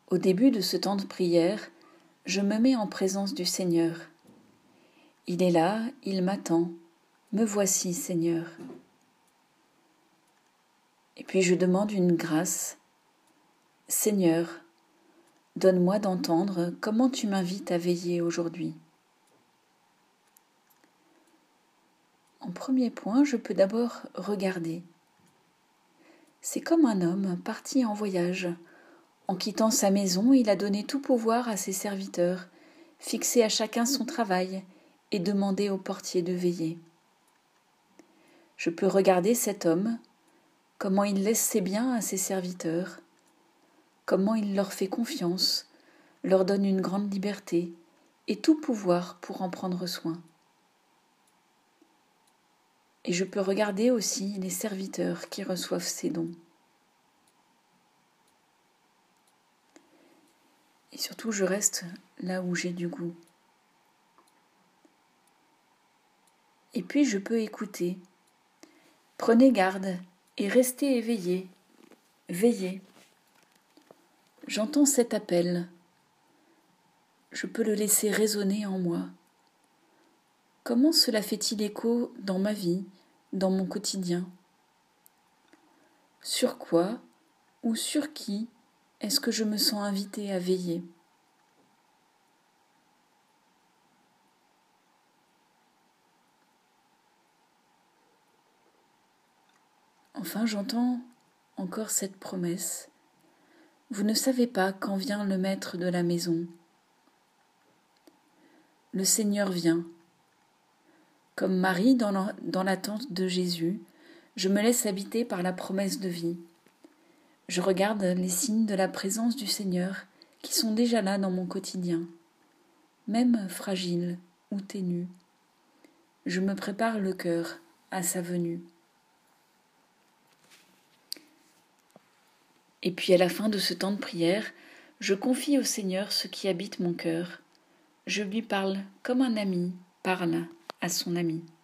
Au début de ce temps de prière, je me mets en présence du Seigneur. Il est là, il m'attend. Me voici, Seigneur. Et puis je demande une grâce. Seigneur, donne-moi d'entendre comment tu m'invites à veiller aujourd'hui. En premier point, je peux d'abord regarder. C'est comme un homme parti en voyage. En quittant sa maison, il a donné tout pouvoir à ses serviteurs, fixé à chacun son travail et demandé au portier de veiller. Je peux regarder cet homme, comment il laisse ses biens à ses serviteurs, comment il leur fait confiance, leur donne une grande liberté et tout pouvoir pour en prendre soin. Et je peux regarder aussi les serviteurs qui reçoivent ces dons. Et surtout, je reste là où j'ai du goût. Et puis, je peux écouter. Prenez garde et restez éveillés. Veillez. J'entends cet appel. Je peux le laisser résonner en moi. Comment cela fait-il écho dans ma vie, dans mon quotidien? Sur quoi ou sur qui est-ce que je me sens invitée à veiller? Enfin, j'entends encore cette promesse. Vous ne savez pas quand vient le maître de la maison. Le Seigneur vient. Comme Marie dans l'attente de Jésus, je me laisse habiter par la promesse de vie. Je regarde les signes de la présence du Seigneur qui sont déjà là dans mon quotidien, même fragiles ou ténus. Je me prépare le cœur à sa venue. Et puis à la fin de ce temps de prière, je confie au Seigneur ce qui habite mon cœur. Je lui parle comme un ami parle à son ami.